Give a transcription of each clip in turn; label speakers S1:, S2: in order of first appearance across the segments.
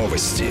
S1: Новости.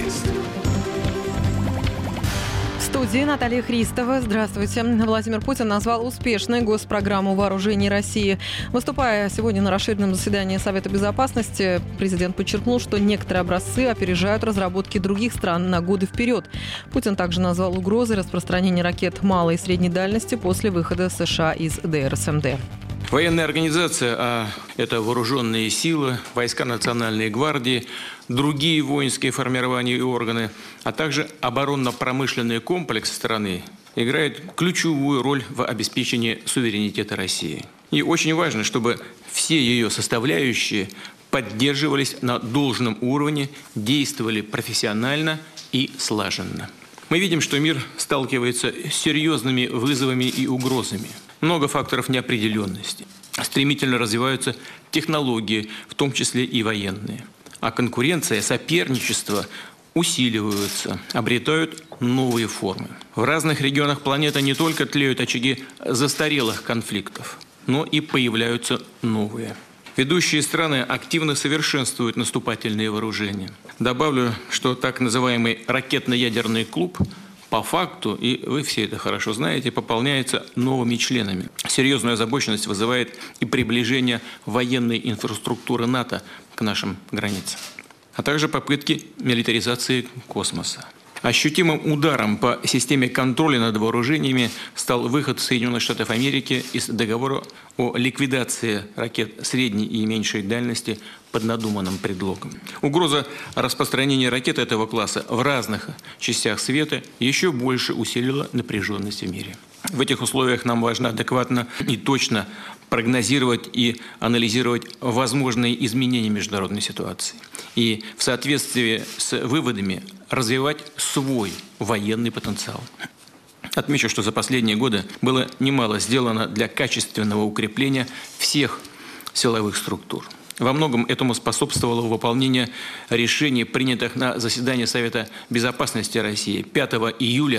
S2: В студии Наталья Христова. Здравствуйте. Владимир Путин назвал успешной госпрограмму вооружений России. Выступая сегодня на расширенном заседании Совета Безопасности, президент подчеркнул, что некоторые образцы опережают разработки других стран на годы вперед. Путин также назвал угрозой распространения ракет малой и средней дальности после выхода США из ДРСМД.
S3: Военная организация, это вооруженные силы, войска Национальной гвардии, другие воинские формирования и органы, а также оборонно-промышленный комплекс страны играет ключевую роль в обеспечении суверенитета России. И очень важно, чтобы все ее составляющие поддерживались на должном уровне, действовали профессионально и слаженно. Мы видим, что мир сталкивается с серьезными вызовами и угрозами. Много факторов неопределенности. Стремительно развиваются технологии, в том числе и военные. А конкуренция, соперничество усиливаются, обретают новые формы. В разных регионах планеты не только тлеют очаги застарелых конфликтов, но и появляются новые. Ведущие страны активно совершенствуют наступательные вооружения. Добавлю, что так называемый ракетно-ядерный клуб по факту, и вы все это хорошо знаете, пополняется новыми членами. Серьезную озабоченность вызывает и приближение военной инфраструктуры НАТО к нашим границам, а также попытки милитаризации космоса. Ощутимым ударом по системе контроля над вооружениями стал выход Соединенных Штатов Америки из договора о ликвидации ракет средней и меньшей дальности под надуманным предлогом. Угроза распространения ракет этого класса в разных частях света еще больше усилила напряженность в мире. В этих условиях нам важно адекватно и точно прогнозировать и анализировать возможные изменения международной ситуации. И в соответствии с выводами развивать свой военный потенциал. Отмечу, что за последние годы было немало сделано для качественного укрепления всех силовых структур. Во многом этому способствовало выполнение решений, принятых на заседании Совета Безопасности России 5 июля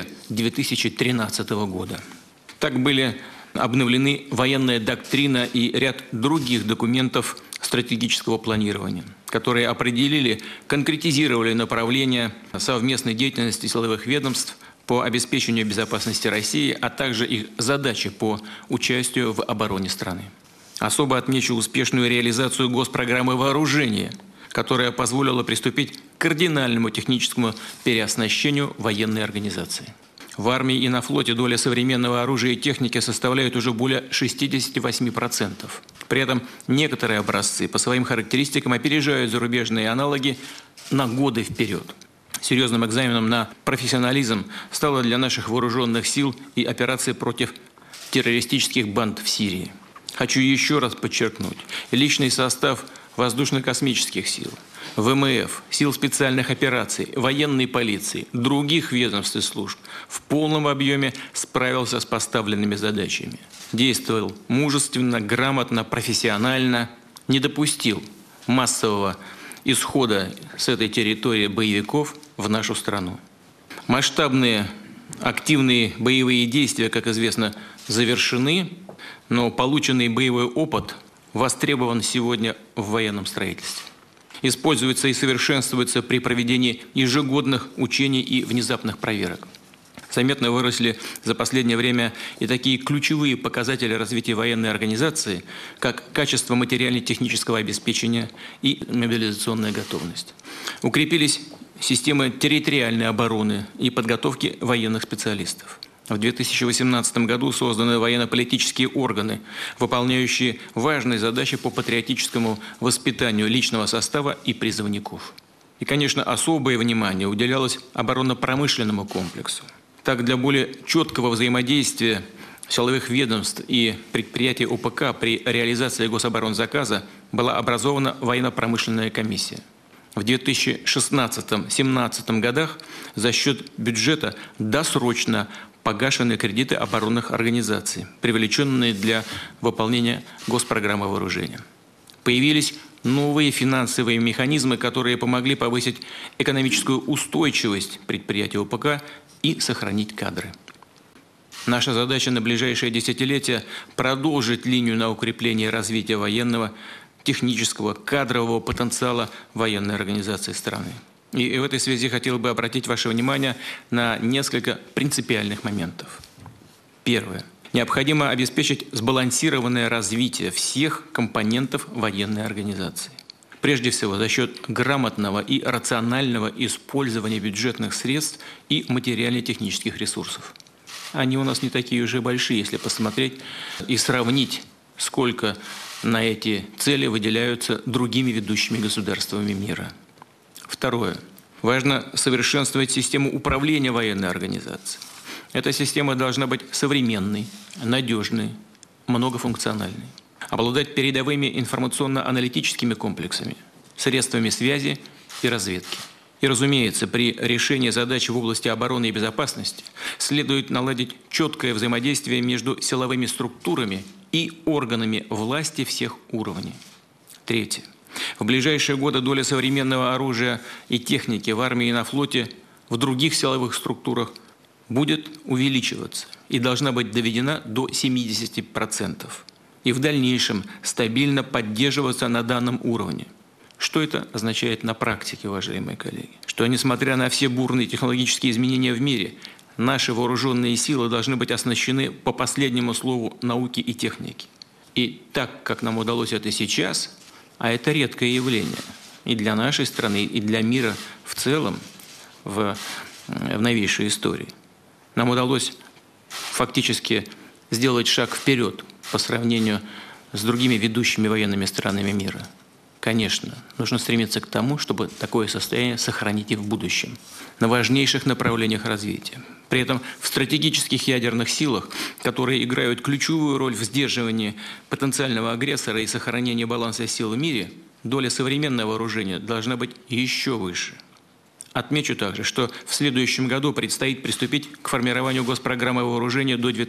S3: 2013 года. Так были обновлены военная доктрина и ряд других документов стратегического планирования, которые определили, конкретизировали направления совместной деятельности силовых ведомств по обеспечению безопасности России, а также их задачи по участию в обороне страны. Особо отмечу успешную реализацию госпрограммы вооружения, которая позволила приступить к кардинальному техническому переоснащению военной организации. В армии и на флоте доля современного оружия и техники составляет уже более 68%. При этом некоторые образцы по своим характеристикам опережают зарубежные аналоги на годы вперед. Серьезным экзаменом на профессионализм стала для наших вооруженных сил и операции против террористических банд в Сирии. Хочу еще раз подчеркнуть, личный состав воздушно-космических сил, ВМФ, сил специальных операций, военной полиции, других ведомств и служб в полном объеме справился с поставленными задачами. Действовал мужественно, грамотно, профессионально, не допустил массового исхода с этой территории боевиков в нашу страну. Масштабные активные боевые действия, как известно, завершены, но полученный боевой опыт востребован сегодня в военном строительстве. Используется и совершенствуется при проведении ежегодных учений и внезапных проверок. Заметно выросли за последнее время и такие ключевые показатели развития военной организации, как качество материально-технического обеспечения и мобилизационная готовность. Укрепились системы территориальной обороны и подготовки военных специалистов. В 2018 году созданы военно-политические органы, выполняющие важные задачи по патриотическому воспитанию личного состава и призывников. И, конечно, особое внимание уделялось оборонно-промышленному комплексу. Так, для более четкого взаимодействия силовых ведомств и предприятий ОПК при реализации гособоронзаказа была образована военно-промышленная комиссия. В 2016-2017 годах за счет бюджета досрочно погашены кредиты оборонных организаций, привлеченные для выполнения госпрограммы вооружения. Появились новые финансовые механизмы, которые помогли повысить экономическую устойчивость предприятий ОПК и сохранить кадры. Наша задача на ближайшее десятилетие – продолжить линию на укрепление развития военного, технического, кадрового потенциала военной организации страны. И в этой связи хотел бы обратить ваше внимание на несколько принципиальных моментов. Первое. Необходимо обеспечить сбалансированное развитие всех компонентов военной организации. Прежде всего, за счет грамотного и рационального использования бюджетных средств и материально-технических ресурсов. Они у нас не такие уже большие, если посмотреть и сравнить, сколько на эти цели выделяются другими ведущими государствами мира. Второе. Важно совершенствовать систему управления военной организацией. Эта система должна быть современной, надежной, многофункциональной. Обладать передовыми информационно-аналитическими комплексами, средствами связи и разведки. И, разумеется, при решении задач в области обороны и безопасности следует наладить четкое взаимодействие между силовыми структурами и органами власти всех уровней. Третье. В ближайшие годы доля современного оружия и техники в армии и на флоте, в других силовых структурах будет увеличиваться и должна быть доведена до 70%. И в дальнейшем стабильно поддерживаться на данном уровне. Что это означает на практике, уважаемые коллеги? Что, несмотря на все бурные технологические изменения в мире, наши вооруженные силы должны быть оснащены по последнему слову науки и техники. И так, как нам удалось это сейчас, а это редкое явление и для нашей страны, и для мира в целом в новейшей истории, нам удалось фактически сделать шаг вперед по сравнению с другими ведущими военными странами мира. Конечно, нужно стремиться к тому, чтобы такое состояние сохранить и в будущем, на важнейших направлениях развития. При этом в стратегических ядерных силах, которые играют ключевую роль в сдерживании потенциального агрессора и сохранении баланса сил в мире, доля современного вооружения должна быть еще выше. Отмечу также, что в следующем году предстоит приступить к формированию госпрограммы вооружения до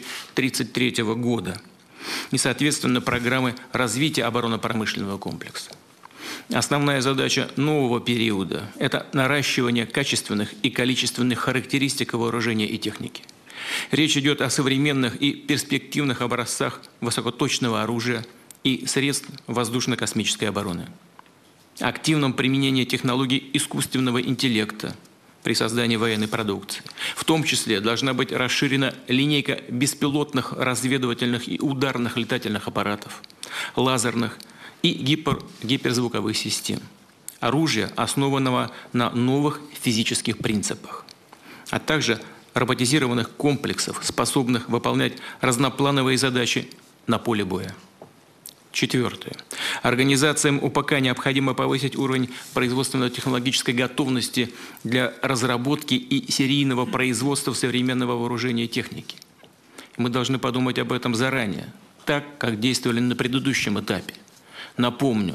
S3: 2033 года и, соответственно, программы развития оборонно-промышленного комплекса. Основная задача нового периода – это наращивание качественных и количественных характеристик вооружения и техники. Речь идет о современных и перспективных образцах высокоточного оружия и средств воздушно-космической обороны. Активном применении технологий искусственного интеллекта при создании военной продукции. В том числе должна быть расширена линейка беспилотных разведывательных и ударных летательных аппаратов, лазерных и гиперзвуковых систем. Оружия, основанного на новых физических принципах, а также роботизированных комплексов, способных выполнять разноплановые задачи на поле боя. Четвертое. Организациям УПК необходимо повысить уровень производственно-технологической готовности для разработки и серийного производства современного вооружения и техники. Мы должны подумать об этом заранее, так, как действовали на предыдущем этапе. Напомню,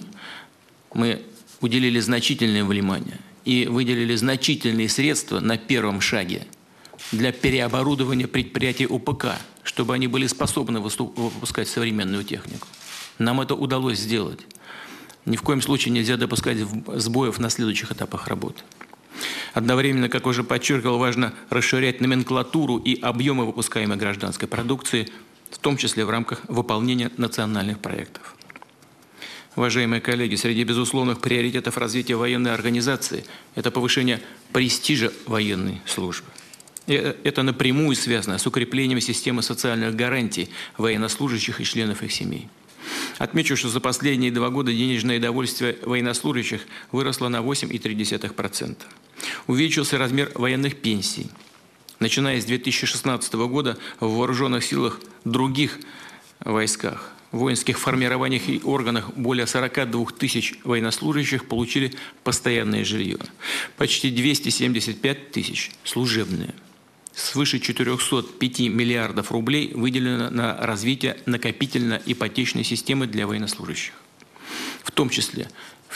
S3: мы уделили значительное внимание и выделили значительные средства на первом шаге для переоборудования предприятий УПК, чтобы они были способны выпускать современную технику. Нам это удалось сделать. Ни в коем случае нельзя допускать сбоев на следующих этапах работы. Одновременно, как уже подчеркивал, важно расширять номенклатуру и объемы выпускаемой гражданской продукции, в том числе в рамках выполнения национальных проектов. Уважаемые коллеги, среди безусловных приоритетов развития военной организации – это повышение престижа военной службы. Это напрямую связано с укреплением системы социальных гарантий военнослужащих и членов их семей. Отмечу, что за последние 2 года денежное довольствие военнослужащих выросло на 8,3%. Увеличился размер военных пенсий. Начиная с 2016 года в вооруженных силах других войсках, воинских формированиях и органах более 42 тысяч военнослужащих получили постоянное жилье. Почти 275 тысяч служебные. Свыше 405 миллиардов рублей выделено на развитие накопительно-ипотечной системы для военнослужащих. В том числе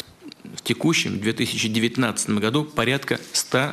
S3: в текущем 2019 году порядка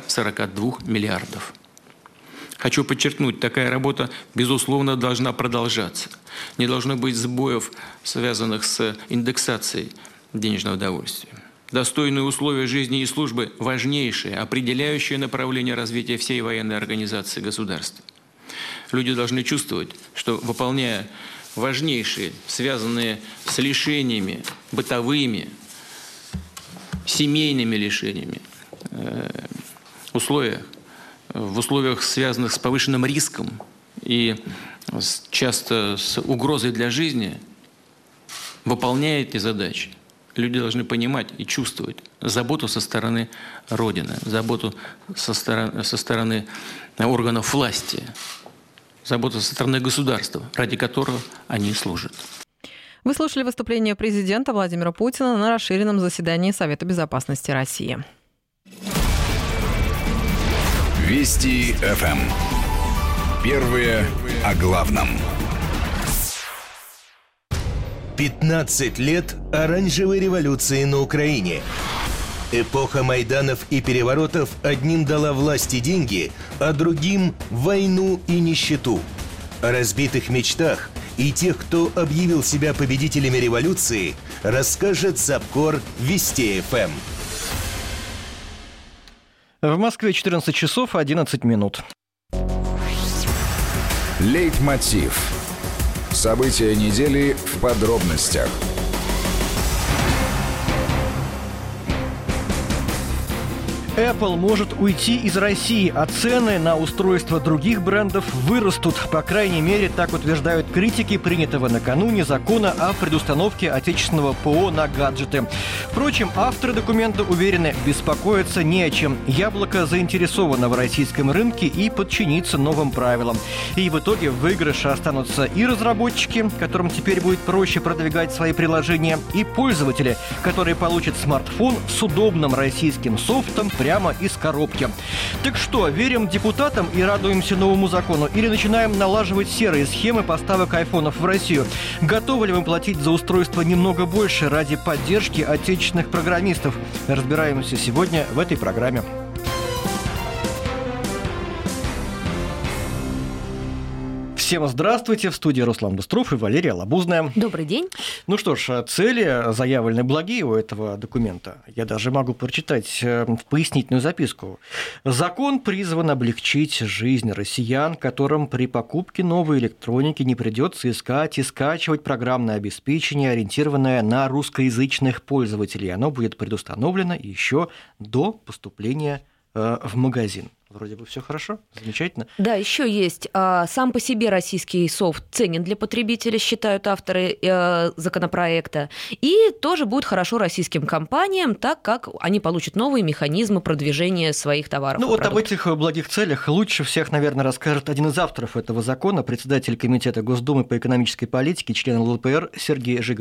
S3: 142 миллиардов. Хочу подчеркнуть, такая работа, безусловно, должна продолжаться. Не должно быть сбоев, связанных с индексацией денежного довольствия. Достойные условия жизни и службы – важнейшее, определяющее направление развития всей военной организации государства. Люди должны чувствовать, что, выполняя важнейшие, связанные с лишениями, бытовыми, семейными лишениями, условиях, в условиях, связанных с повышенным риском и часто с угрозой для жизни, выполняя эти задачи. Люди должны понимать и чувствовать заботу со стороны Родины, заботу со стороны органов власти, заботу со стороны государства, ради которого они служат.
S2: Вы слушали выступление президента Владимира Путина на расширенном заседании Совета безопасности России.
S1: Вести ФМ. Первые о главном.
S4: 15 лет оранжевой революции на Украине. Эпоха майданов и переворотов одним дала власть и деньги, а другим – войну и нищету. О разбитых мечтах и тех, кто объявил себя победителями революции, расскажет ЗАПКОР Вести ФМ.
S5: В Москве 14 часов 11 минут.
S1: Лейтмотив. События недели в подробностях.
S5: Apple может уйти из России, а цены на устройства других брендов вырастут. По крайней мере, так утверждают критики принятого накануне закона о предустановке отечественного ПО на гаджеты. Впрочем, авторы документа уверены, беспокоиться не о чем. Яблоко заинтересовано в российском рынке и подчинится новым правилам. И в итоге в выигрыше останутся и разработчики, которым теперь будет проще продвигать свои приложения, и пользователи, которые получат смартфон с удобным российским софтом прямо из коробки. Так что, верим депутатам и радуемся новому закону, или начинаем налаживать серые схемы поставок айфонов в Россию? Готовы ли мы платить за устройство немного больше ради поддержки отечественных программистов? Разбираемся сегодня в этой программе. Всем здравствуйте. В студии Руслан Быстров и Валерия Лабузная.
S6: Добрый день.
S5: Ну что ж, цели заявлены благие у этого документа. Я даже могу прочитать в пояснительную записку. Закон призван облегчить жизнь россиян, которым при покупке новой электроники не придется искать и скачивать программное обеспечение, ориентированное на русскоязычных пользователей. Оно будет предустановлено еще до поступления в магазин. Вроде бы все хорошо, замечательно.
S6: Да, еще есть. Сам по себе российский софт ценен для потребителя, считают авторы законопроекта. И тоже будет хорошо российским компаниям, так как они получат новые механизмы продвижения своих товаров.
S5: Ну вот об этих благих целях лучше всех, наверное, расскажет один из авторов этого закона, председатель Комитета Госдумы по экономической политике, член ЛДПР Сергей Жигалов.